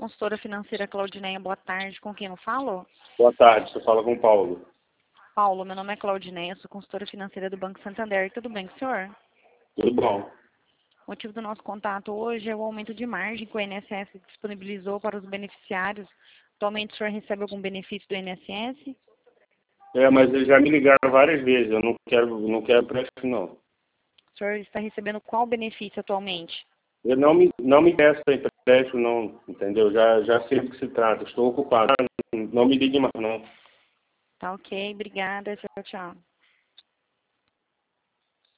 Consultora financeira Claudineia, boa tarde. Com quem eu falo? Boa tarde, você fala com o Paulo. Paulo, meu nome é Claudineia, sou consultora financeira do Banco Santander. Tudo bem com o senhor? Tudo bom. O motivo do nosso contato hoje é o aumento de margem que o INSS disponibilizou para os beneficiários. Atualmente o senhor recebe algum benefício do INSS? Mas eles já me ligaram várias vezes, eu não quero empréstimo, não. O senhor está recebendo qual benefício atualmente? Eu não me peço empréstimo, não, entendeu? Já sei do que se trata, estou ocupado. Não me ligue mais, não. Tá ok, obrigada, tchau, tchau.